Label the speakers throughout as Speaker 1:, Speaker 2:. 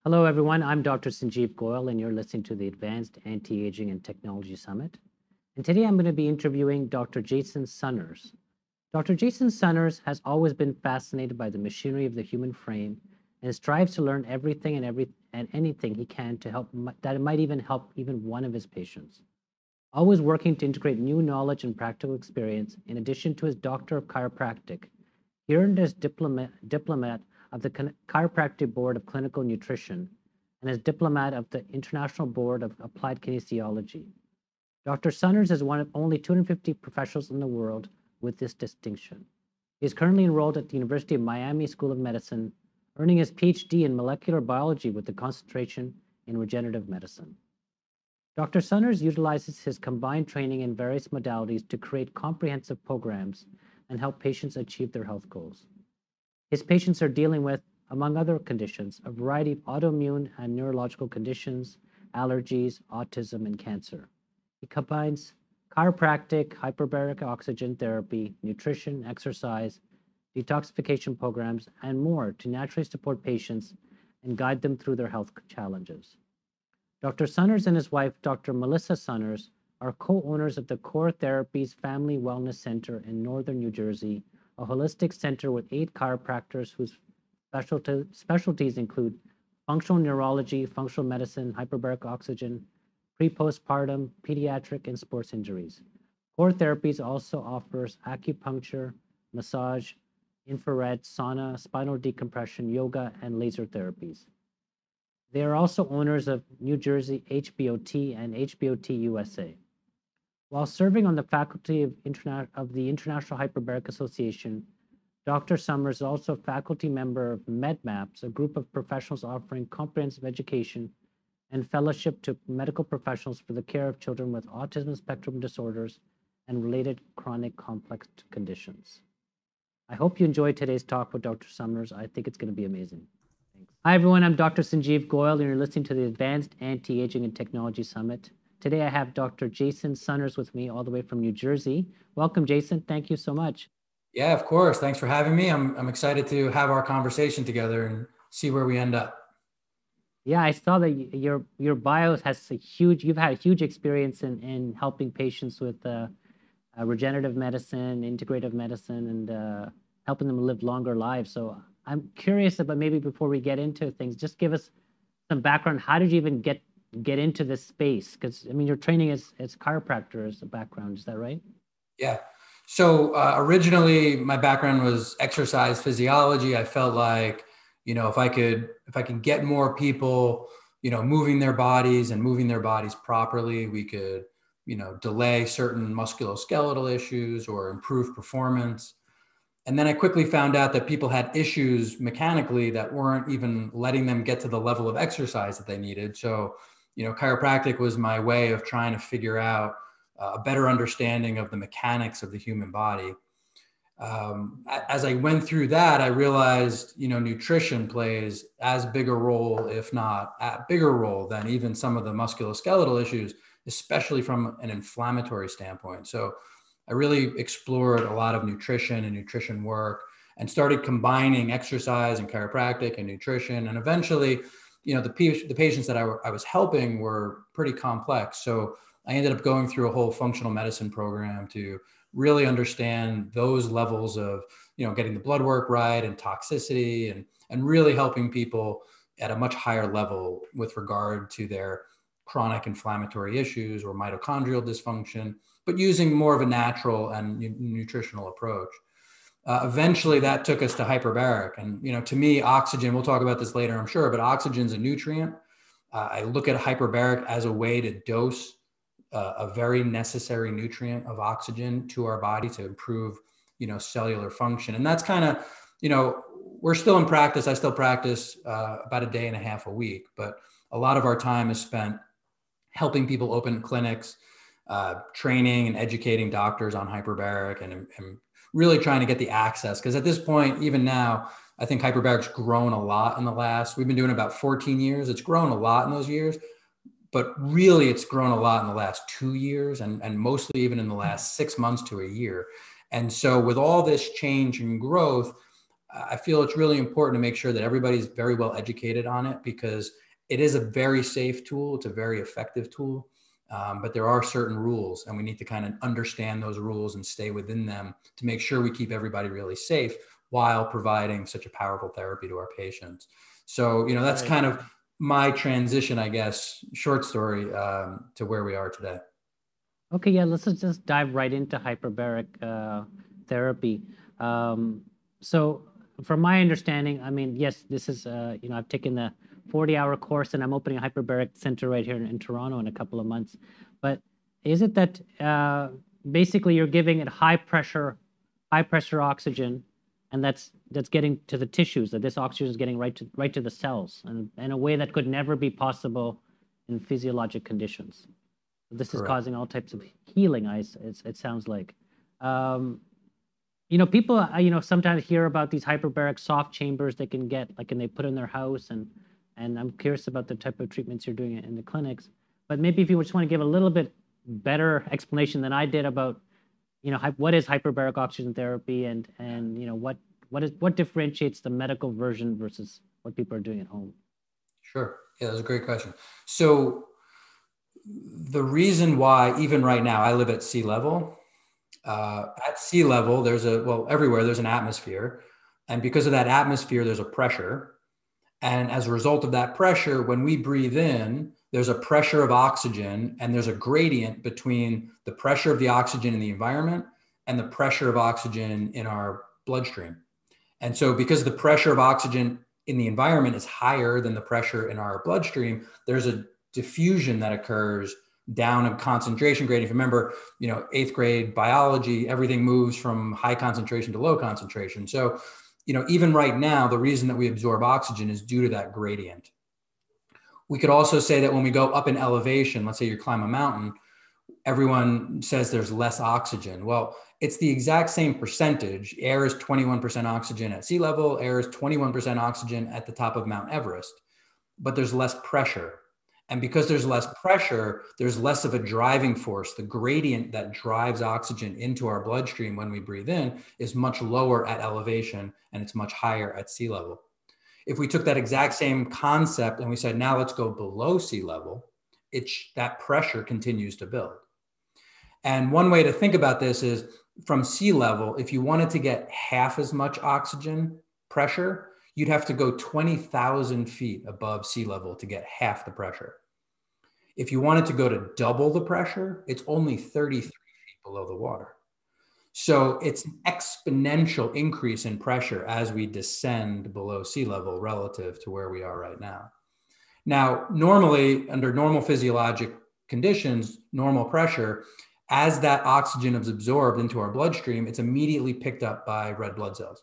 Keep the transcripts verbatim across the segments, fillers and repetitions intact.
Speaker 1: Hello, everyone. I'm Doctor Sanjeev Goyal, and you're listening to the Advanced Anti-Aging and Technology Summit. And today I'm going to be interviewing Doctor Jason Sunners. Doctor Jason Sunners has always been fascinated by the machinery of the human frame and strives to learn everything and every and anything he can to help that it might even help even one of his patients. Always working to integrate new knowledge and practical experience, in addition to his Doctor of Chiropractic. He earned his diplomat, diplomat of the Chiropractic Board of Clinical Nutrition and as diplomat of the International Board of Applied Kinesiology. Doctor Sunners is one of only two hundred fifty professionals in the world with this distinction. He is currently enrolled at the University of Miami School of Medicine, earning his PhD in molecular biology with a concentration in regenerative medicine. Doctor Sunners utilizes his combined training in various modalities to create comprehensive programs and help patients achieve their health goals. His patients are dealing with, among other conditions, a variety of autoimmune and neurological conditions, allergies, autism, and cancer. He combines chiropractic, hyperbaric oxygen therapy, nutrition, exercise, detoxification programs, and more to naturally support patients and guide them through their health challenges. Doctor Sunners and his wife, Doctor Melissa Sunners, are co-owners of the Core Therapies Family Wellness Center in northern New Jersey, a holistic center with eight chiropractors whose specialty, specialties include functional neurology, functional medicine, hyperbaric oxygen, pre-postpartum, pediatric, and sports injuries. Core Therapies also offers acupuncture, massage, infrared, sauna, spinal decompression, yoga, and laser therapies. They are also owners of New Jersey H B O T and H B O T U S A. While serving on the faculty of, Interna of the International Hyperbaric Association, Doctor Sunners is also a faculty member of MedMaps, a group of professionals offering comprehensive education and fellowship to medical professionals for the care of children with autism spectrum disorders and related chronic complex conditions. I hope you enjoyed today's talk with Doctor Sunners. I think it's going to be amazing. Thanks. Hi, everyone. I'm Doctor Sanjeev Goyal, and you're listening to the Advanced Anti-Aging and Technology Summit. Today, I have Doctor Jason Sunners with me all the way from New Jersey. Welcome, Jason. Thank you so much.
Speaker 2: Yeah, of course. Thanks for having me. I'm, I'm excited to have our conversation together and see where we end up.
Speaker 1: Yeah, I saw that your your bio has a huge, you've had a huge experience in, in helping patients with uh, uh, regenerative medicine, integrative medicine, and uh, helping them live longer lives. So I'm curious about, maybe before we get into things, just give us some background. How did you even get get into this space? Because I mean, your training is as chiropractor as a background. Is that right?
Speaker 2: Yeah. So uh, originally, my background was exercise physiology. I felt like, you know, if I could, if I can get more people, you know, moving their bodies and moving their bodies properly, we could, you know, delay certain musculoskeletal issues or improve performance. And then I quickly found out that people had issues mechanically that weren't even letting them get to the level of exercise that they needed. So, you know, chiropractic was my way of trying to figure out uh, a better understanding of the mechanics of the human body. Um, as I went through that, I realized, you know, nutrition plays as big a role, if not a bigger role than even some of the musculoskeletal issues, especially from an inflammatory standpoint. So I really explored a lot of nutrition and nutrition work and started combining exercise and chiropractic and nutrition. And eventually, you know, the, the patients that I, I was helping were pretty complex. So I ended up going through a whole functional medicine program to really understand those levels of, you know, getting the blood work right and toxicity and, and really helping people at a much higher level with regard to their chronic inflammatory issues or mitochondrial dysfunction, but using more of a natural and nu nutritional approach. Uh, eventually that took us to hyperbaric. And, you know, to me, oxygen, we'll talk about this later, I'm sure, but oxygen's a nutrient. Uh, I look at hyperbaric as a way to dose uh, a very necessary nutrient of oxygen to our body to improve, you know, cellular function. And that's kind of, you know, we're still in practice. I still practice uh, about a day and a half a week, but a lot of our time is spent helping people open clinics, uh, training and educating doctors on hyperbaric and, and really trying to get the access. Because at this point, even now, I think hyperbaric's grown a lot in the last, we've been doing it about fourteen years. It's grown a lot in those years, but really it's grown a lot in the last two years and, and mostly even in the last six months to a year. And so with all this change and growth, I feel it's really important to make sure that everybody's very well educated on it, because it is a very safe tool. It's a very effective tool. Um, but there are certain rules, and we need to kind of understand those rules and stay within them to make sure we keep everybody really safe while providing such a powerful therapy to our patients. So, you know, that's
Speaker 1: Right.
Speaker 2: kind of my transition, I guess, short story, um, to where we are today.
Speaker 1: Okay, yeah, let's just dive right into hyperbaric uh, therapy. Um, so, from my understanding, I mean, yes, this is, uh, you know, I've taken the forty hour course and I'm opening a hyperbaric center right here in, in Toronto in a couple of months. But is it that uh, basically you're giving it high pressure, high pressure oxygen, and that's that's getting to the tissues, that this oxygen is getting right to right to the cells, and in a way that could never be possible in physiologic conditions? This is
Speaker 2: Correct.
Speaker 1: causing all types of healing, I, it, it sounds like. Um, you know, people, uh, you know, sometimes hear about these hyperbaric soft chambers they can get, like, and they put in their house. And, and I'm curious about the type of treatments you're doing in the clinics. But maybe if you just want to give a little bit better explanation than I did about, you know, what is hyperbaric oxygen therapy, and, and, you know, what, what is, what differentiates the medical version versus what people are doing at home?
Speaker 2: Sure. Yeah, that's a great question. So the reason why, even right now, I live at sea level. Uh, at sea level, there's a, well, everywhere there's an atmosphere. And because of that atmosphere, there's a pressure. And as a result of that pressure, when we breathe in, there's a pressure of oxygen, and there's a gradient between the pressure of the oxygen in the environment and the pressure of oxygen in our bloodstream. And so because the pressure of oxygen in the environment is higher than the pressure in our bloodstream, there's a diffusion that occurs down a concentration gradient. If you remember, you know, eighth grade biology, everything moves from high concentration to low concentration. So, you know, even right now, the reason that we absorb oxygen is due to that gradient. We could also say that when we go up in elevation, let's say you climb a mountain, everyone says there's less oxygen. Well, it's the exact same percentage. Air is twenty-one percent oxygen at sea level. Air is twenty-one percent oxygen at the top of Mount Everest, but there's less pressure. And because there's less pressure, there's less of a driving force. The gradient that drives oxygen into our bloodstream when we breathe in is much lower at elevation, and it's much higher at sea level. If we took that exact same concept and we said, now let's go below sea level, it, that pressure continues to build. And one way to think about this is, from sea level, if you wanted to get half as much oxygen pressure, you'd have to go twenty thousand feet above sea level to get half the pressure. If you wanted to go to double the pressure, it's only thirty-three feet below the water. So it's an exponential increase in pressure as we descend below sea level relative to where we are right now. Now, normally, under normal physiologic conditions, normal pressure, as that oxygen is absorbed into our bloodstream, it's immediately picked up by red blood cells.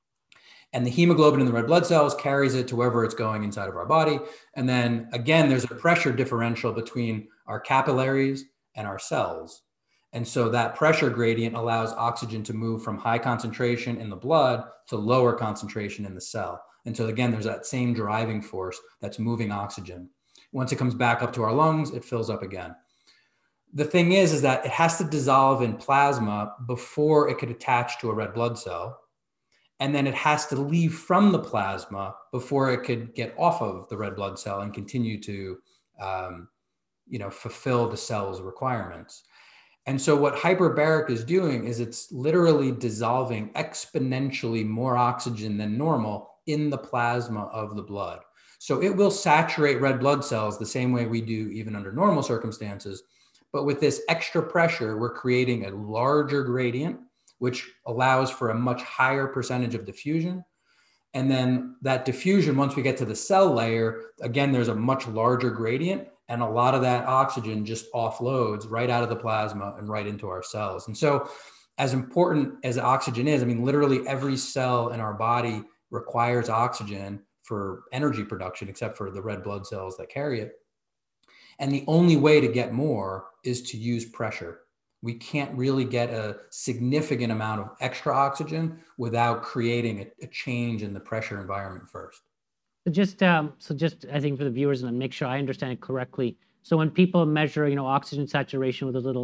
Speaker 2: And the hemoglobin in the red blood cells carries it to wherever it's going inside of our body. And then again, there's a pressure differential between our capillaries and our cells. And so that pressure gradient allows oxygen to move from high concentration in the blood to lower concentration in the cell. And so again, there's that same driving force that's moving oxygen. Once it comes back up to our lungs, it fills up again. The thing is, is that it has to dissolve in plasma before it could attach to a red blood cell. And then it has to leave from the plasma before it could get off of the red blood cell and continue to, um, you know, fulfill the cell's requirements. And so what hyperbaric is doing is it's literally dissolving exponentially more oxygen than normal in the plasma of the blood. So it will saturate red blood cells the same way we do even under normal circumstances. But with this extra pressure, we're creating a larger gradient, which allows for a much higher percentage of diffusion. And then that diffusion, once we get to the cell layer, again, there's a much larger gradient, and a lot of that oxygen just offloads right out of the plasma and right into our cells. And so as important as oxygen is, I mean, literally every cell in our body requires oxygen for energy production, except for the red blood cells that carry it. And the only way to get more is to use pressure. We can't really get a significant amount of extra oxygen without creating a, a change in the pressure environment first.
Speaker 1: So just, um, so just, I think for the viewers, and make sure I understand it correctly. So when people measure, you know, oxygen saturation with those little,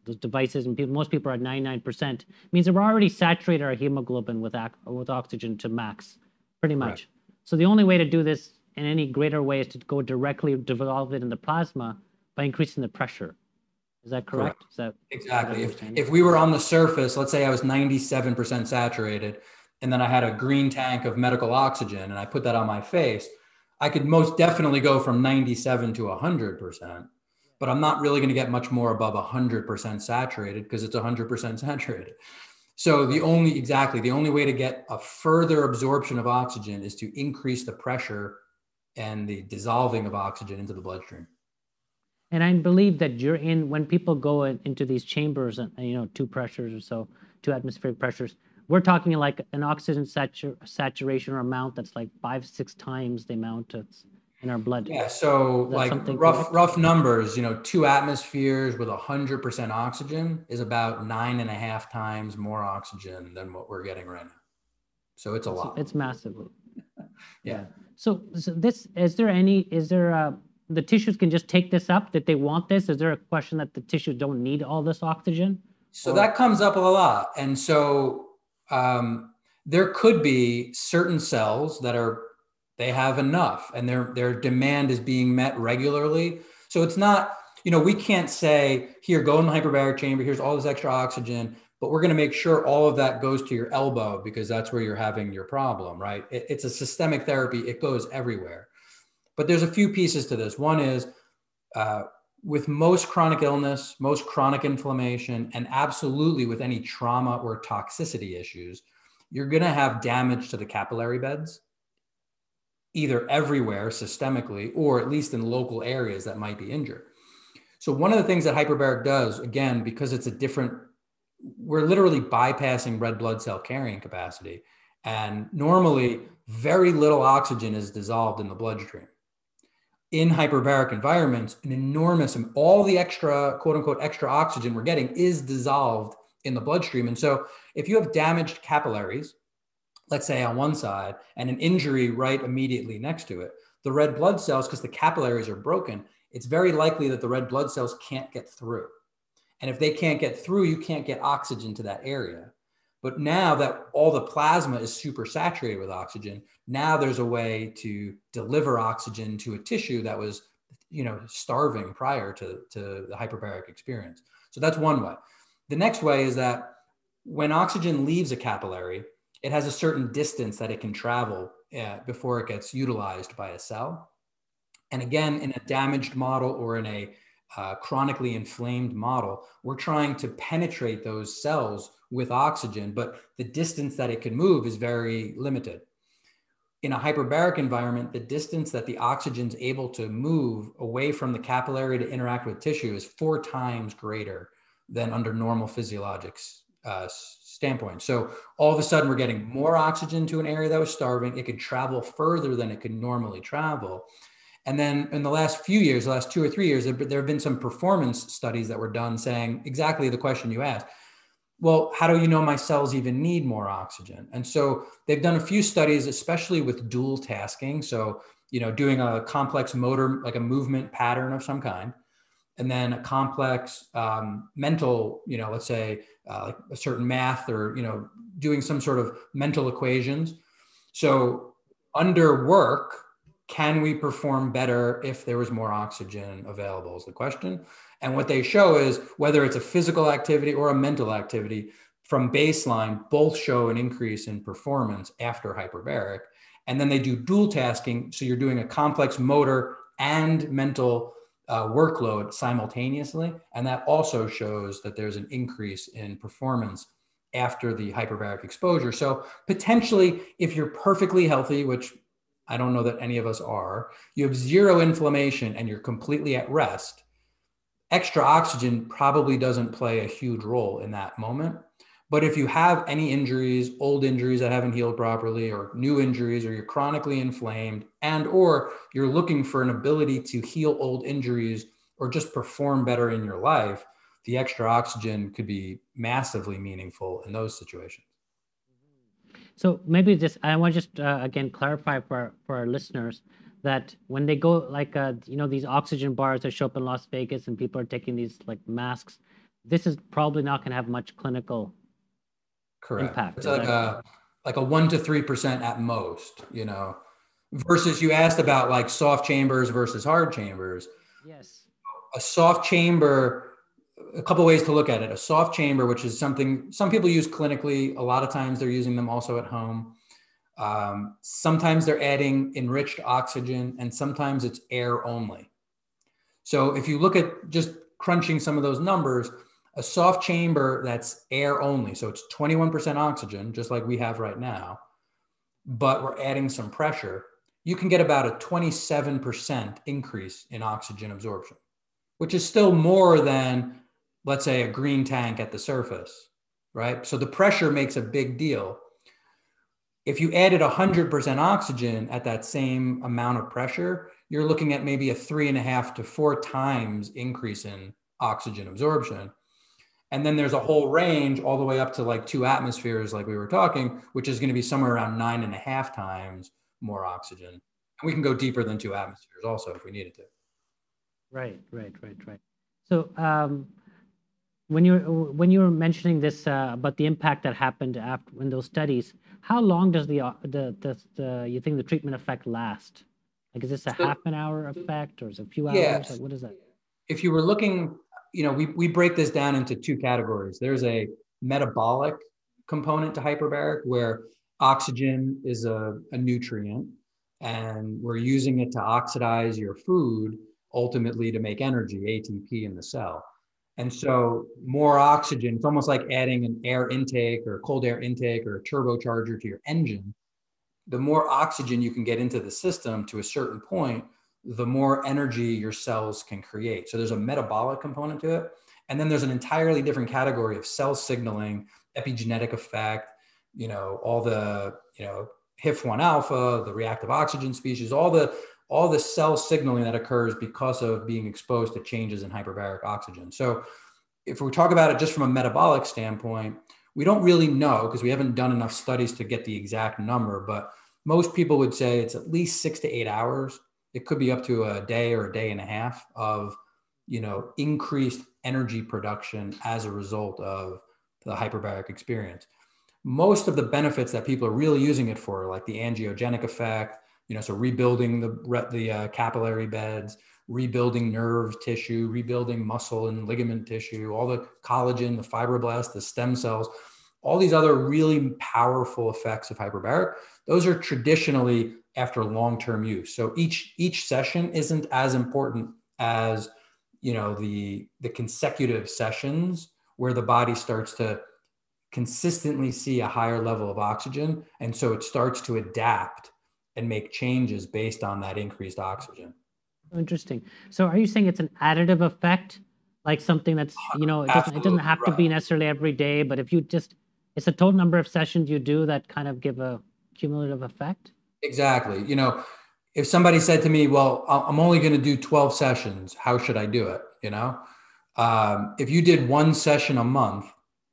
Speaker 1: those devices, and people, most people are at ninety-nine percent, means that we're already saturated our hemoglobin with, with oxygen to max, pretty much.
Speaker 2: Correct.
Speaker 1: So the only way to do this in any greater way is to go directly develop it in the plasma by increasing the pressure. Is that correct?
Speaker 2: Correct.
Speaker 1: Is that
Speaker 2: exactly? If, if we were on the surface, let's say I was ninety-seven percent saturated, and then I had a green tank of medical oxygen, and I put that on my face, I could most definitely go from ninety-seven to one hundred percent, but I'm not really going to get much more above one hundred percent saturated because it's one hundred percent saturated. So the only, exactly, the only way to get a further absorption of oxygen is to increase the pressure and the dissolving of oxygen into the bloodstream.
Speaker 1: And I believe that you're in, when people go in, into these chambers, and you know, two pressures or so, two atmospheric pressures, we're talking like an oxygen satur saturation or amount that's like five, six times the amount that's in our blood.
Speaker 2: Yeah, so like rough, correct? rough numbers, you know, two atmospheres with one hundred percent oxygen is about nine and a half times more oxygen than what we're getting right now. So it's a
Speaker 1: it's,
Speaker 2: lot.
Speaker 1: It's massively.
Speaker 2: yeah.
Speaker 1: yeah. So, so this, is there any, is there a, the tissues can just take this up, that they want this? Is there a question that the tissues don't need all this oxygen?
Speaker 2: So or? That comes up a lot. And so um, there could be certain cells that are, they have enough and their, their demand is being met regularly. So it's not, you know, we can't say, here, go in the hyperbaric chamber, here's all this extra oxygen, but we're going to make sure all of that goes to your elbow because that's where you're having your problem, right? It, it's a systemic therapy. It goes everywhere. But there's a few pieces to this. One is uh, with most chronic illness, most chronic inflammation, and absolutely with any trauma or toxicity issues, you're going to have damage to the capillary beds, either everywhere systemically, or at least in local areas that might be injured. So one of the things that hyperbaric does, again, because it's a different, we're literally bypassing red blood cell carrying capacity. And normally very little oxygen is dissolved in the bloodstream. In hyperbaric environments, an enormous, all the extra, quote unquote, extra oxygen we're getting is dissolved in the bloodstream. And so if you have damaged capillaries, let's say on one side, and an injury right immediately next to it, the red blood cells, because the capillaries are broken, it's very likely that the red blood cells can't get through. And if they can't get through, you can't get oxygen to that area. But now that all the plasma is super saturated with oxygen, now there's a way to deliver oxygen to a tissue that was, you know, starving prior to, to the hyperbaric experience. So that's one way. The next way is that when oxygen leaves a capillary, it has a certain distance that it can travel uh, before it gets utilized by a cell. And again, in a damaged model or in a uh, chronically inflamed model, we're trying to penetrate those cells with oxygen, but the distance that it can move is very limited. In a hyperbaric environment, the distance that the oxygen is able to move away from the capillary to interact with tissue is four times greater than under normal physiologic uh, standpoint. So all of a sudden we're getting more oxygen to an area that was starving. It could travel further than it could normally travel. And then in the last few years, the last two or three years, there, there have been some performance studies that were done saying exactly the question you asked. Well, how do you know my cells even need more oxygen? And so they've done a few studies, especially with dual tasking. So, you know, doing a complex motor, like a movement pattern of some kind, and then a complex um, mental, you know, let's say uh, like a certain math or, you know, doing some sort of mental equations. So under work, can we perform better if there was more oxygen available is the question. And what they show is whether it's a physical activity or a mental activity, from baseline, both show an increase in performance after hyperbaric. And then they do dual tasking. So you're doing a complex motor and mental uh, workload simultaneously. And that also shows that there's an increase in performance after the hyperbaric exposure. So potentially, if you're perfectly healthy, which I don't know that any of us are, you have zero inflammation and you're completely at rest, extra oxygen probably doesn't play a huge role in that moment. But if you have any injuries, old injuries that haven't healed properly, or new injuries, or you're chronically inflamed, and or you're looking for an ability to heal old injuries or just perform better in your life, the extra oxygen could be massively meaningful in those situations.
Speaker 1: So maybe just, I want to just, uh, again, clarify for, for our listeners that when they go like, uh, you know, these oxygen bars that show up in Las Vegas and people are taking these like masks, this is probably not going to have much clinical
Speaker 2: Correct.
Speaker 1: impact.
Speaker 2: It's
Speaker 1: Is
Speaker 2: like
Speaker 1: that
Speaker 2: a like a one to three percent at most, you know. Versus you asked about like soft chambers versus hard chambers.
Speaker 1: yes?
Speaker 2: A soft chamber, a couple ways to look at it. A soft chamber, which is something some people use clinically, a lot of times they're using them also at home. Um, sometimes they're adding enriched oxygen, and sometimes it's air only. So if you look at just crunching some of those numbers, a soft chamber that's air only, so it's twenty-one percent oxygen, just like we have right now, but we're adding some pressure, you can get about a twenty-seven percent increase in oxygen absorption, which is still more than, let's say, a green tank at the surface, right? So the pressure makes a big deal. If you added one hundred percent oxygen at that same amount of pressure, you're looking at maybe a three and a half to four times increase in oxygen absorption. And then there's a whole range all the way up to like two atmospheres, like we were talking, which is going to be somewhere around nine and a half times more oxygen. And we can go deeper than two atmospheres also if we needed to.
Speaker 1: Right, right, right, right. So um, when you're when you were mentioning this uh, about the impact that happened after in those studies, how long does the uh, the, the the you think the treatment effect last? Like, is this a
Speaker 2: So,
Speaker 1: half an hour effect or is it a few hours?
Speaker 2: yes,
Speaker 1: Like, what is that?
Speaker 2: if you were looking, you know, we, we break this down into two categories. There's a metabolic component to hyperbaric where oxygen is a, a nutrient and we're using it to oxidize your food, ultimately to make energy, A T P in the cell. And so more oxygen, it's almost like adding an air intake or cold air intake or a turbocharger to your engine. The more oxygen you can get into the system to a certain point, the more energy your cells can create. So there's a metabolic component to it. And then there's an entirely different category of cell signaling, epigenetic effect, you know, all the, you know, H I F one alpha, the reactive oxygen species, all the, all the cell signaling that occurs because of being exposed to changes in hyperbaric oxygen. So if we talk about it just from a metabolic standpoint, we don't really know because we haven't done enough studies to get the exact number, but most people would say it's at least six to eight hours. It could be up to a day or a day and a half of, you know, increased energy production as a result of the hyperbaric experience. Most of the benefits that people are really using it for, like the angiogenic effect, you know, so rebuilding the, the uh, capillary beds, rebuilding nerve tissue, rebuilding muscle and ligament tissue, all the collagen, the fibroblasts, the stem cells, all these other really powerful effects of hyperbaric, those are traditionally after long-term use. So each each session isn't as important as, you know, the the consecutive sessions where the body starts to consistently see a higher level of oxygen, and so it starts to adapt and make changes based on that increased oxygen.
Speaker 1: Interesting. So are you saying it's an additive effect, like something that's, you know, it doesn't it doesn't
Speaker 2: Absolutely
Speaker 1: have to
Speaker 2: right.
Speaker 1: be necessarily every day, but if you just it's a total number of sessions you do that kind of give a cumulative effect?
Speaker 2: Exactly. You know, if somebody said to me, well, I- I'm only going to do twelve sessions, how should I do it? You know, um, if you did one session a month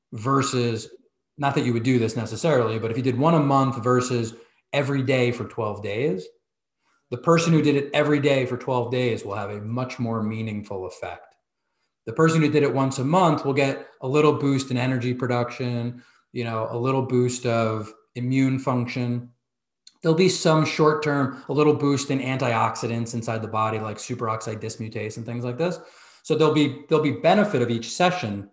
Speaker 2: versus, not that you would do this necessarily, but if you did one a month versus every day for twelve days, the person who did it every day for twelve days will have a much more meaningful effect. The person who did it once a month will get a little boost in energy production, you know, a little boost of immune function. There'll be some short term, a little boost in antioxidants inside the body, like superoxide dismutase and things like this. So there'll be there'll be benefit of each session,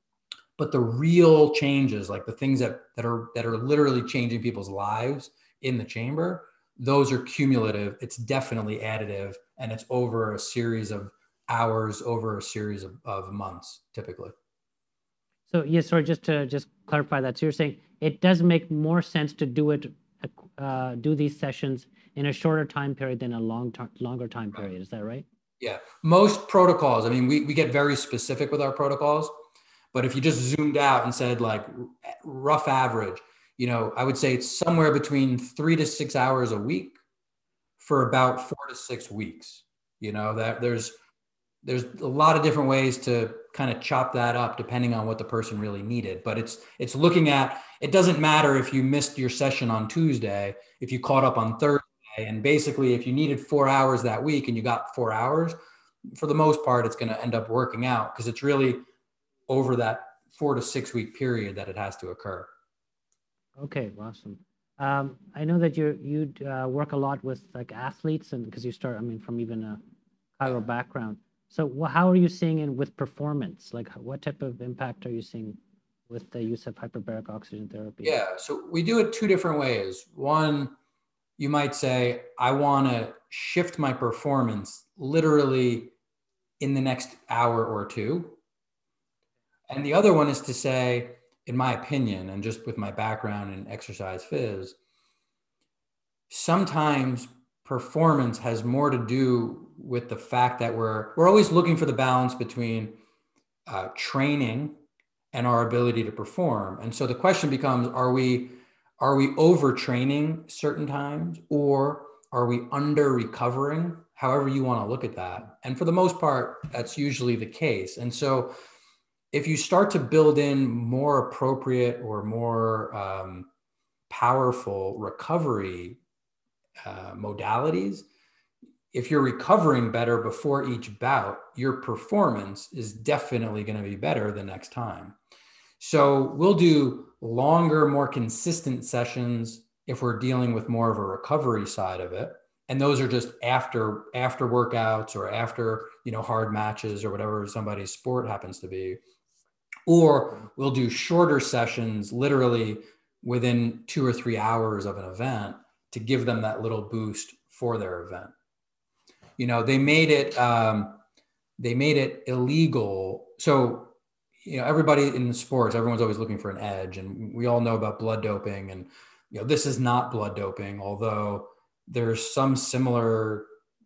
Speaker 2: but the real changes, like the things that that are that are literally changing people's lives in the chamber, those are cumulative. It's definitely additive, and it's over a series of hours, over a series of, of months, typically.
Speaker 1: So yes, sorry, just to just clarify that. So you're saying it does make more sense to do it, uh, do these sessions in a shorter time period than a long time, longer time period. Is that right?
Speaker 2: Yeah. Most protocols, I mean, we, we get very specific with our protocols, but if you just zoomed out and said like rough average, you know, I would say it's somewhere between three to six hours a week for about four to six weeks. You know, that there's there's a lot of different ways to kind of chop that up depending on what the person really needed. But it's it's looking at, it doesn't matter if you missed your session on Tuesday, if you caught up on Thursday, and basically if you needed four hours that week and you got four hours, for the most part, it's going to end up working out because it's really over that four to six week period that it has to occur.
Speaker 1: Okay, awesome. Um, I know that you you uh, work a lot with like athletes, and because you start, I mean, from even a chiro background. So wh- how are you seeing it with performance? Like, h- what type of impact are you seeing with the use of hyperbaric oxygen therapy?
Speaker 2: Yeah, so we do it two different ways. One, you might say, I want to shift my performance literally in the next hour or two. And the other one is to say, in my opinion, and just with my background in exercise phys, sometimes performance has more to do with the fact that we're we're always looking for the balance between uh, training and our ability to perform. And so the question becomes, are we are we overtraining certain times, or are we under recovering? However you want to look at that. And for the most part, that's usually the case. And so if you start to build in more appropriate or more um, powerful recovery uh, modalities, if you're recovering better before each bout, your performance is definitely going to be better the next time. So we'll do longer, more consistent sessions if we're dealing with more of a recovery side of it. And those are just after after workouts or after, you know, hard matches or whatever somebody's sport happens to be. Or we'll do shorter sessions, literally within two or three hours of an event, to give them that little boost for their event. You know, they made it um, they made it illegal. So, you know, everybody in the sports, everyone's always looking for an edge, and we all know about blood doping. And you know, this is not blood doping, although there's some similar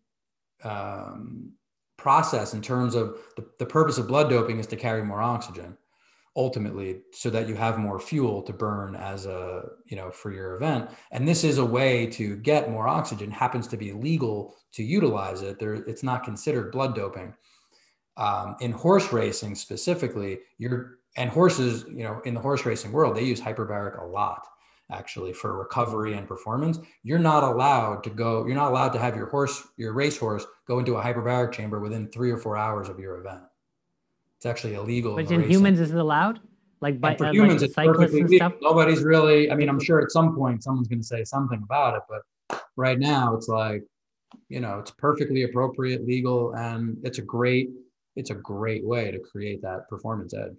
Speaker 2: um, process in terms of the, the purpose of blood doping is to carry more oxygen, ultimately, so that you have more fuel to burn as a, you know, for your event. And this is a way to get more oxygen, happens to be legal to utilize it. There, it's not considered blood doping. Um, in horse racing specifically, you're, and horses, you know, in the horse racing world, they use hyperbaric a lot, actually, for recovery and performance. You're not allowed to go, you're not allowed to have your horse, your racehorse go into a hyperbaric chamber within three or four hours of your event. It's actually illegal in
Speaker 1: But
Speaker 2: the
Speaker 1: in
Speaker 2: racing.
Speaker 1: humans, is it allowed? Like by
Speaker 2: And for
Speaker 1: uh, like
Speaker 2: humans,
Speaker 1: the
Speaker 2: it's
Speaker 1: cyclists
Speaker 2: perfectly
Speaker 1: and
Speaker 2: legal.
Speaker 1: stuff?
Speaker 2: Nobody's really, I mean, I'm sure at some point someone's going to say something about it, but right now it's like, you know, it's perfectly appropriate, legal, and it's a great, it's a great way to create that performance edge.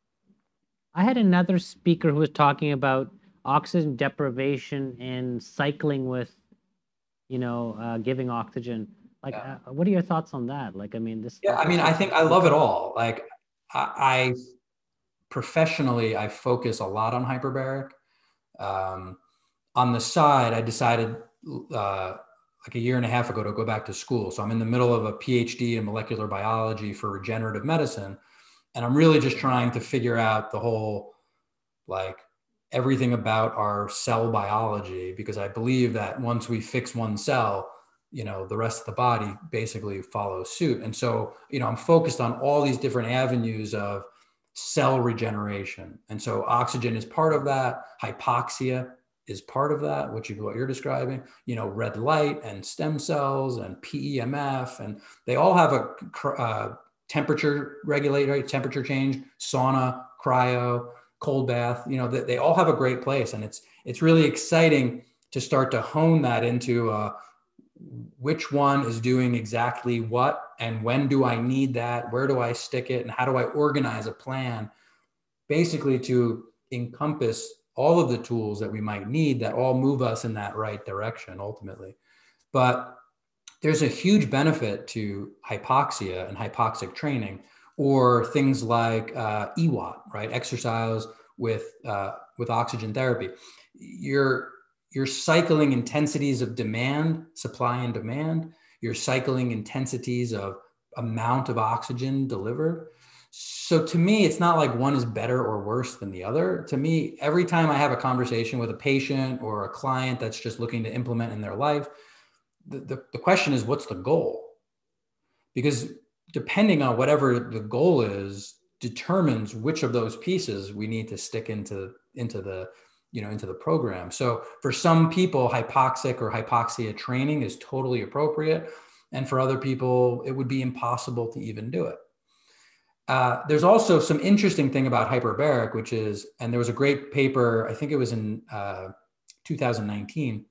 Speaker 1: I had another speaker who was talking about oxygen deprivation and cycling with, you know, uh, giving oxygen. Like,
Speaker 2: Yeah.
Speaker 1: uh, what are your thoughts on that? Like, I mean, this
Speaker 2: Yeah.
Speaker 1: like
Speaker 2: I mean,
Speaker 1: this
Speaker 2: I
Speaker 1: is
Speaker 2: think I love it all. Like I, I professionally, I focus a lot on hyperbaric. Um, on the side, I decided uh, like a year and a half ago to go back to school. So I'm in the middle of a PhD in molecular biology for regenerative medicine. And I'm really just trying to figure out the whole, like everything about our cell biology, because I believe that once we fix one cell, you know, the rest of the body basically follows suit. And so, you know, I'm focused on all these different avenues of cell regeneration. And so oxygen is part of that. Hypoxia is part of that, which is what you're describing, you know, red light and stem cells and P E M F, and they all have a uh, temperature regulator, temperature change, sauna, cryo, cold bath, you know, they, they all have a great place. And it's, it's really exciting to start to hone that into uh, which one is doing exactly what, and when do I need that? Where do I stick it? And how do I organize a plan basically to encompass all of the tools that we might need that all move us in that right direction ultimately. But there's a huge benefit to hypoxia and hypoxic training, or things like uh, E W A T, right? Exercise with uh, with oxygen therapy. You're you're cycling intensities of demand, supply and demand. You're cycling intensities of amount of oxygen delivered. So to me, it's not like one is better or worse than the other. To me, every time I have a conversation with a patient or a client that's just looking to implement in their life, the, the, the question is, what's the goal? Because depending on whatever the goal is, determines which of those pieces we need to stick into, into the, you know, into the program. So for some people, hypoxic or hypoxia training is totally appropriate. And for other people, it would be impossible to even do it. Uh, there's also some interesting thing about hyperbaric, which is, and there was a great paper, I think it was in uh, two thousand nineteen,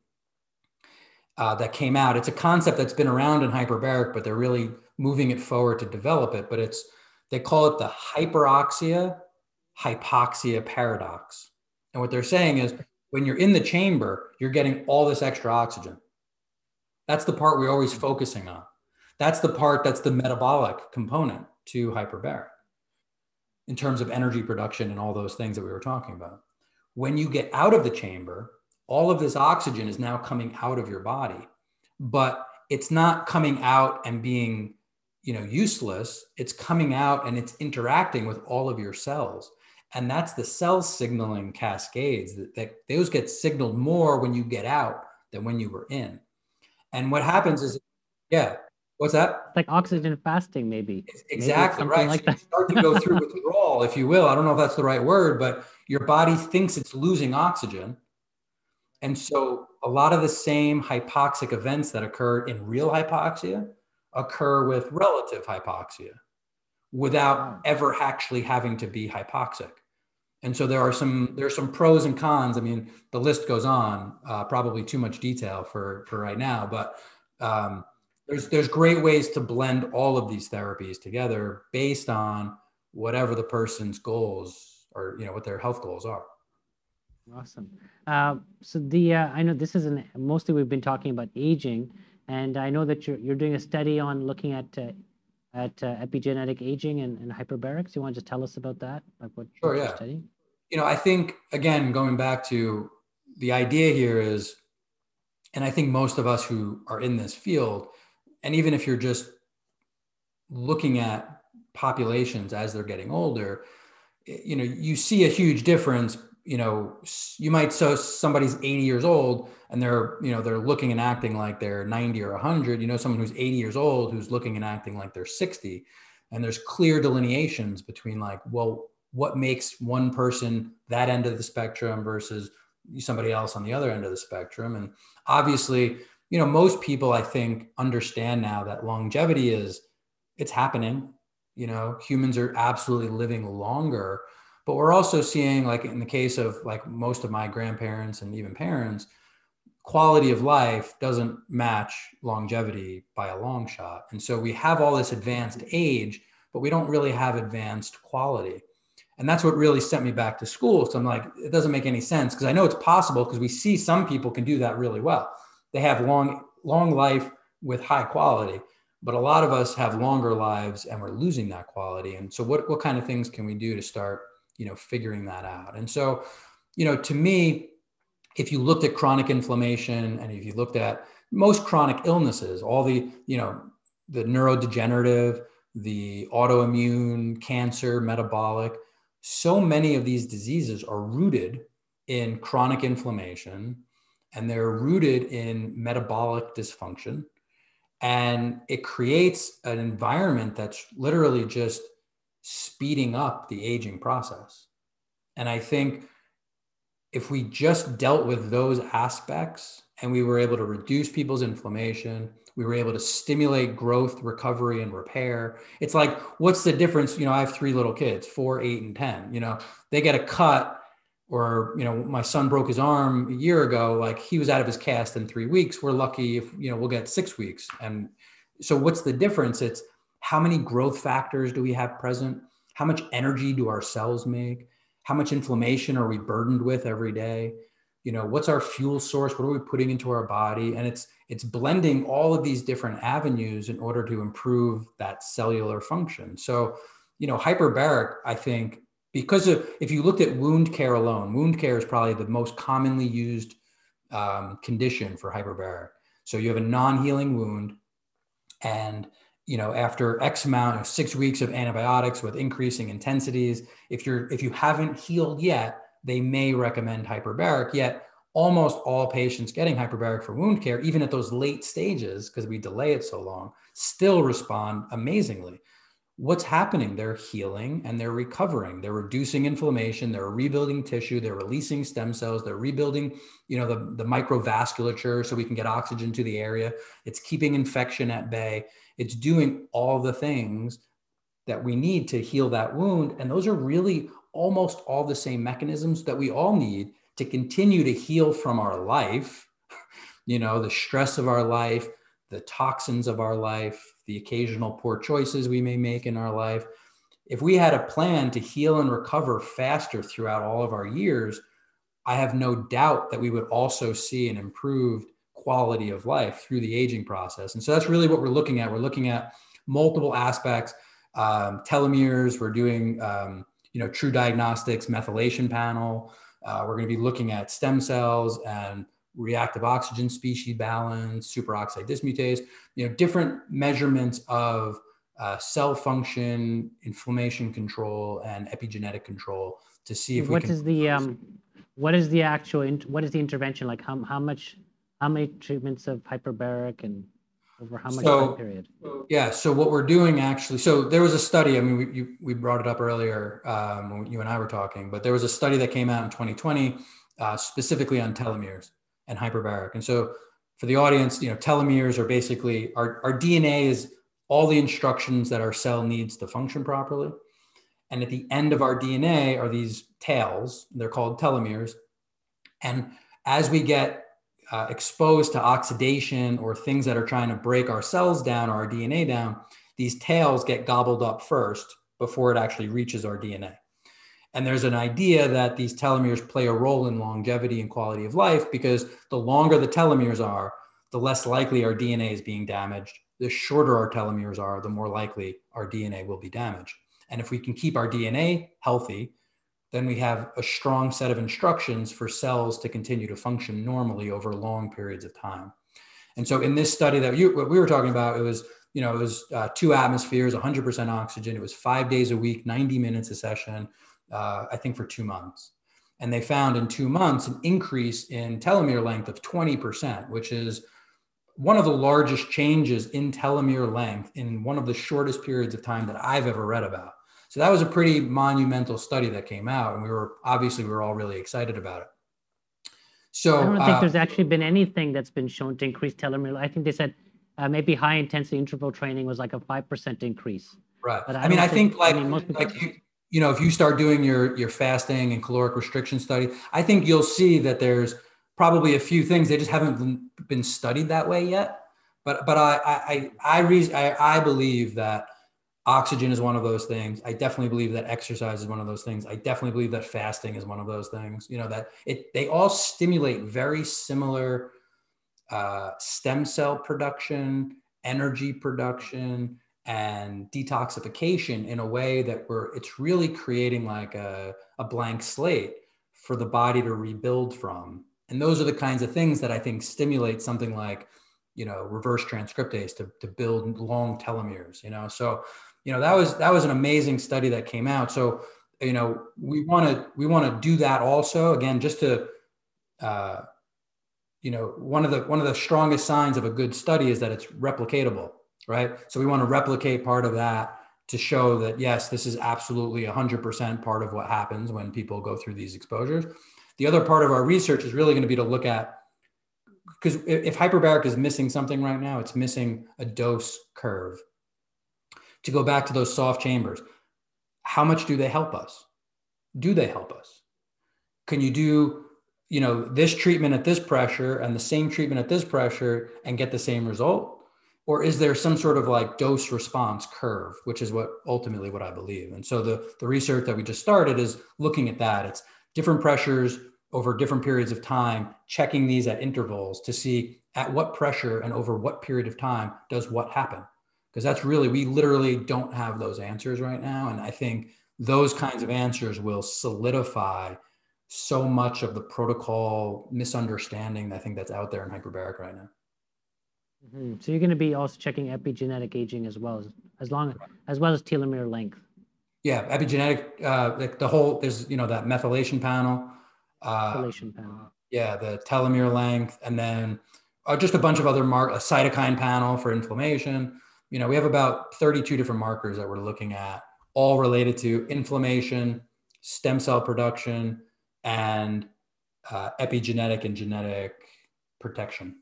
Speaker 2: uh, that came out. It's a concept that's been around in hyperbaric, but they're really moving it forward to develop it. But it's, they call it the hyperoxia hypoxia paradox. And what they're saying is when you're in the chamber, you're getting all this extra oxygen. That's the part we're always focusing on. That's the part that's the metabolic component to hyperbaric in terms of energy production and all those things that we were talking about. When you get out of the chamber, all of this oxygen is now coming out of your body, but it's not coming out and being, you know, useless. It's coming out and it's interacting with all of your cells. And that's the cell signaling cascades that, that those get signaled more when you get out than when you were in. And what happens is, yeah, what's that?
Speaker 1: It's like oxygen fasting, maybe.
Speaker 2: Exactly
Speaker 1: maybe
Speaker 2: right.
Speaker 1: Like
Speaker 2: so
Speaker 1: that.
Speaker 2: you start to go through withdrawal, if you will. I don't know if that's the right word, but your body thinks it's losing oxygen. And so a lot of the same hypoxic events that occur in real hypoxia occur with relative hypoxia without wow. ever actually having to be hypoxic. And so there are some, there's some pros and cons. I mean, the list goes on, uh, probably too much detail for, for right now, but um, there's, there's great ways to blend all of these therapies together based on whatever the person's goals or, you know, what their health goals are.
Speaker 1: Awesome. Uh, so the, uh, I know this is an, mostly we've been talking about aging, and I know that you're, you're doing a study on looking at uh, at uh, epigenetic aging and, and hyperbarics. You want to just tell us about that? Like what,
Speaker 2: sure,
Speaker 1: what
Speaker 2: yeah.
Speaker 1: you're studying?
Speaker 2: You know, I think, again, going back to the idea here is, and I think most of us who are in this field, and even if you're just looking at populations as they're getting older, you know, you see a huge difference. You know, you might, so somebody's eighty years old and they're, you know, they're looking and acting like they're ninety or one hundred, you know, someone who's eighty years old who's looking and acting like they're sixty. And there's clear delineations between like, well, what makes one person that end of the spectrum versus somebody else on the other end of the spectrum. And obviously, you know, most people I think understand now that longevity is, it's happening. You know, humans are absolutely living longer, but we're also seeing, like in the case of like most of my grandparents and even parents, quality of life doesn't match longevity by a long shot. And so we have all this advanced age, but we don't really have advanced quality. And that's what really sent me back to school. So I'm like, it doesn't make any sense, because I know it's possible, because we see some people can do that really well. They have long, long life with high quality, but a lot of us have longer lives and we're losing that quality. And so what, what kind of things can we do to start, you know, figuring that out? And so, you know, to me, if you looked at chronic inflammation and if you looked at most chronic illnesses, all the, you know, the neurodegenerative, the autoimmune, cancer, metabolic, so many of these diseases are rooted in chronic inflammation, and they're rooted in metabolic dysfunction. And it creates an environment that's literally just speeding up the aging process. And I think if we just dealt with those aspects and we were able to reduce people's inflammation, we were able to stimulate growth, recovery, and repair. It's like, what's the difference? You know, I have three little kids, four, eight, and ten. You know, they get a cut, or, you know, my son broke his arm a year ago. Like, he was out of his cast in three weeks. We're lucky if, you know, we'll get six weeks. And so what's the difference? It's how many growth factors do we have present? How much energy do our cells make? How much inflammation are we burdened with every day? You know, what's our fuel source? What are we putting into our body? And it's it's blending all of these different avenues in order to improve that cellular function. So, you know, hyperbaric, I think, because of, if you looked at wound care alone, wound care is probably the most commonly used um, condition for hyperbaric. So you have a non-healing wound, and you know, after X amount of six weeks of antibiotics with increasing intensities, if you're, if you haven't healed yet, they may recommend hyperbaric. Yet almost all patients getting hyperbaric for wound care, even at those late stages, because we delay it so long, still respond amazingly. What's happening? They're healing and they're recovering. They're reducing inflammation. They're rebuilding tissue. They're releasing stem cells. They're rebuilding, you know, the, the microvasculature so we can get oxygen to the area. It's keeping infection at bay. It's doing all the things that we need to heal that wound. And those are really almost all the same mechanisms that we all need to continue to heal from our life, you know, the stress of our life, the toxins of our life, the occasional poor choices we may make in our life. If we had a plan to heal and recover faster throughout all of our years, I have no doubt that we would also see an improved quality of life through the aging process. And so that's really what we're looking at. We're looking at multiple aspects, um, telomeres. We're doing, um, you know, true diagnostics, methylation panel. Uh, we're going to be looking at stem cells and reactive oxygen species balance, superoxide dismutase, you know, different measurements of uh, cell function, inflammation control, and epigenetic control to see if we
Speaker 1: What
Speaker 2: can.
Speaker 1: is the um, what is the actual in, what is the intervention like? How how much how many treatments of hyperbaric and over how much
Speaker 2: So,
Speaker 1: time period?
Speaker 2: yeah, so what we're doing actually, so there was a study, I mean, we, you, we brought it up earlier um, when you and I were talking, but there was a study that came out in twenty twenty uh, specifically on telomeres and hyperbaric. And so for the audience, you know, telomeres are basically, our, our D N A is all the instructions that our cell needs to function properly. And at the end of our D N A are these tails, they're called telomeres. And as we get uh, exposed to oxidation or things that are trying to break our cells down or our D N A down, these tails get gobbled up first before it actually reaches our D N A. And there's an idea that these telomeres play a role in longevity and quality of life, because the longer the telomeres are, the less likely our D N A is being damaged. The shorter our telomeres are, the more likely our D N A will be damaged. And if we can keep our D N A healthy, then we have a strong set of instructions for cells to continue to function normally over long periods of time. And so in this study that you, what we were talking about, it was, you know, it was uh, two atmospheres, one hundred percent oxygen. It was five days a week, ninety minutes a session, uh, I think for two months. And they found in two months an increase in telomere length of twenty percent, which is one of the largest changes in telomere length in one of the shortest periods of time that I've ever read about. So that was a pretty monumental study that came out, and we were obviously we were all really excited about it. So
Speaker 1: I don't
Speaker 2: uh,
Speaker 1: think there's actually been anything that's been shown to increase telomere. I think they said uh, maybe high intensity interval training was like a five percent increase.
Speaker 2: right.
Speaker 1: But I,
Speaker 2: I mean,
Speaker 1: don't
Speaker 2: I think, like,
Speaker 1: I mean, most people,
Speaker 2: like you, you know, if you start doing your your fasting and caloric restriction study, I think you'll see that there's probably a few things they just haven't been, been studied that way yet. But but I I I I, re- I I believe that oxygen is one of those things. I definitely believe that exercise is one of those things. I definitely believe that fasting is one of those things. You know, that it they all stimulate very similar uh, stem cell production, energy production, and detoxification in a way that we're it's really creating like a, a blank slate for the body to rebuild from. And those are the kinds of things that I think stimulate something like, you know, reverse transcriptase to, to build long telomeres, you know. So, you know, that was that was an amazing study that came out. So, you know, we want to we want to do that also, again, just to uh, you know, one of the one of the strongest signs of a good study is that it's replicatable, right? So we want to replicate part of that to show that, yes, this is absolutely one hundred percent part of what happens when people go through these exposures. The other part of our research is really going to be to look at, because if hyperbaric is missing something right now, it's missing a dose curve. To go back to those soft chambers, how much do they help us? Do they help us? Can you do, you know, this treatment at this pressure and the same treatment at this pressure and get the same result? Or is there some sort of like dose response curve, which is what ultimately what I believe. And so the, the research that we just started is looking at that. It's different pressures over different periods of time, checking these at intervals to see at what pressure and over what period of time does what happen. Because that's really, we literally don't have those answers right now. And I think those kinds of answers will solidify so much of the protocol misunderstanding I think that's out there in hyperbaric right now.
Speaker 1: mm-hmm. So you're going to be also checking epigenetic aging as well as as long as well as telomere length.
Speaker 2: Yeah, epigenetic, uh, like the whole, there's, you know, that methylation panel, uh,
Speaker 1: Methylation panel.
Speaker 2: yeah, the telomere length, and then uh, just a bunch of other mark, a cytokine panel for inflammation. You know, we have about thirty-two different markers that we're looking at, all related to inflammation, stem cell production, and uh, epigenetic and genetic protection.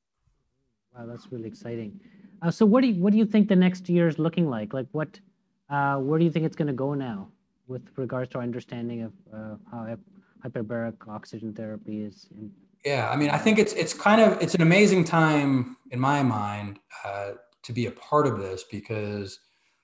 Speaker 1: Wow, that's really exciting. Uh, so what do you, what do you think the next year is looking like? Like what, Uh, where do you think it's going to go now with regards to our understanding of uh, how hy- hyperbaric oxygen therapy is? In,
Speaker 2: Yeah, I mean, I think it's it's kind of it's an amazing time in my mind uh, to be a part of this, because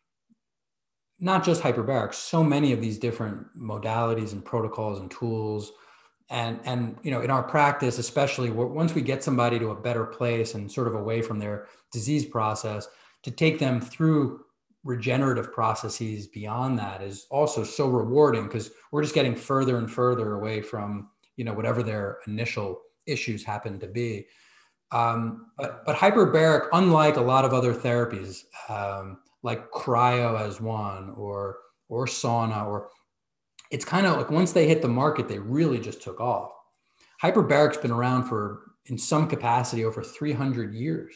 Speaker 2: not just hyperbarics, so many of these different modalities and protocols and tools, and and you know, in our practice, especially once we get somebody to a better place and sort of away from their disease process, to take them through regenerative processes beyond that is also so rewarding, because we're just getting further and further away from, you know, whatever their initial issues happen to be. Um, but, but hyperbaric, unlike a lot of other therapies, um, like cryo as one, or, or sauna, or it's kind of like once they hit the market, they really just took off. Hyperbaric's been around for, in some capacity, over three hundred years.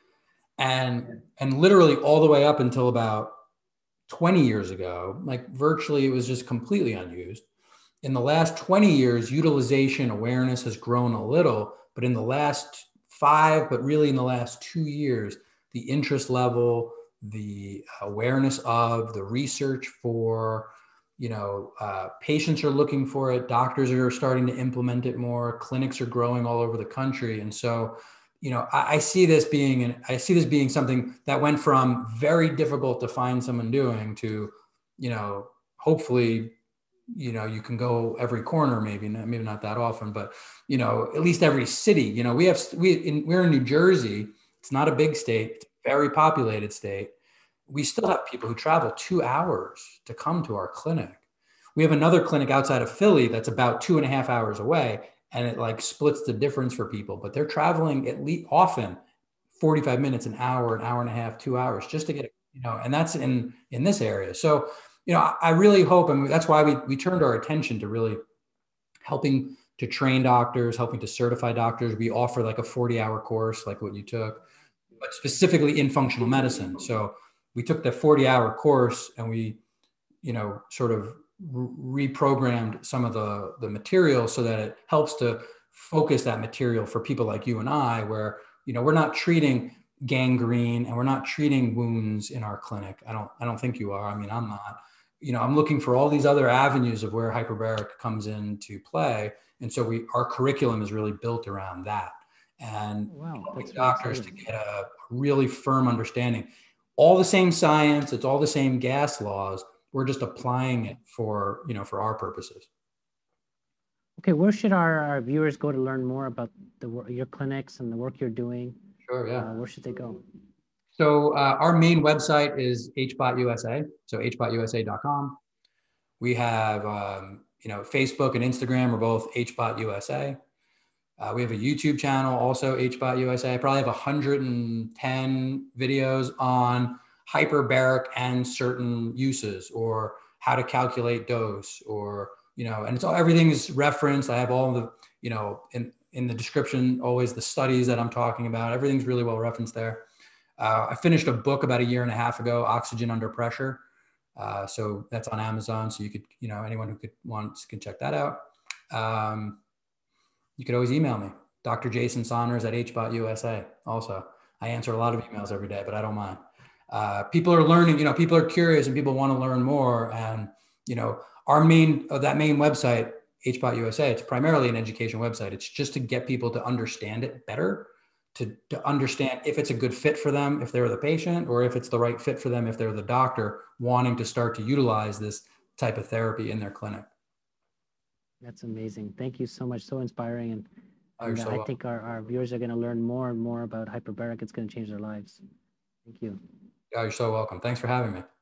Speaker 2: And, and literally all the way up until about twenty years ago, like virtually it was just completely unused. In the last twenty years, utilization awareness has grown a little, but in the last five, but really in the last two years, the interest level, the awareness of, the research for, you know, uh, patients are looking for it, doctors are starting to implement it more, clinics are growing all over the country. And so, you know, I, I see this being, an, I see this being something that went from very difficult to find someone doing to, you know, hopefully, you know, you can go every corner, maybe not, maybe not that often, but, you know, at least every city. You know, we have, we in, we're in New Jersey. It's not a big state, it's a very populated state. We still have people who travel two hours to come to our clinic. We have another clinic outside of Philly that's about two and a half hours away, and it like splits the difference for people, but they're traveling at least often forty-five minutes, an hour, an hour and a half, two hours just to get, you know, and that's in, in this area. So, you know, I really hope, and that's why we, we turned our attention to really helping to train doctors, helping to certify doctors. We offer like a forty hour course, like what you took, but specifically in functional medicine. So we took the forty hour course and we, you know, sort of re- reprogrammed some of the, the material so that it helps to focus that material for people like you and I, where, you know, we're not treating gangrene and we're not treating wounds in our clinic. I don't, I don't think you are. I mean, I'm not, you know, I'm looking for all these other avenues of where hyperbaric comes into play. And so we, our curriculum is really built around that, and
Speaker 1: wow,
Speaker 2: helping
Speaker 1: that's really
Speaker 2: doctors to
Speaker 1: exciting.
Speaker 2: get a really firm understanding. All the same science, it's all the same gas laws. We're just applying it for, you know, for our purposes.
Speaker 1: Okay, where should our, our viewers go to learn more about the wor- your clinics and the work you're doing?
Speaker 2: Sure, yeah.
Speaker 1: Uh, where should they go?
Speaker 2: So uh, our main website is H B O T U S A, so H B O T U S A dot com. We have, um, you know, Facebook and Instagram are both H B O T U S A. Uh, we have a YouTube channel, also H B O T U S A. I probably have one hundred ten videos on hyperbaric and certain uses, or how to calculate dose, or, you know, and it's all, everything is referenced. I have all the, you know, in, in the description, always the studies that I'm talking about. Everything's really well referenced there. Uh, I finished a book about a year and a half ago, Oxygen Under Pressure. Uh, so that's on Amazon. So you could, you know, anyone who could wants can check that out. Um, you could always email me, Doctor Jason Saunders at H B O T U S A. Also, I answer a lot of emails every day, but I don't mind. Uh, people are learning, you know, people are curious and people want to learn more. And, you know, our main, uh, that main website, H B O T U S A, it's primarily an education website. It's just to get people to understand it better, to, to understand if it's a good fit for them, if they're the patient, or if it's the right fit for them, if they're the doctor wanting to start to utilize this type of therapy in their clinic.
Speaker 1: That's amazing. Thank you so much. So inspiring. And,
Speaker 2: Oh, you're
Speaker 1: and
Speaker 2: so
Speaker 1: I
Speaker 2: welcome.
Speaker 1: think our, our viewers are going to learn more and more about hyperbaric. It's going to change their lives. Thank you.
Speaker 2: Oh, you're so welcome. Thanks for having me.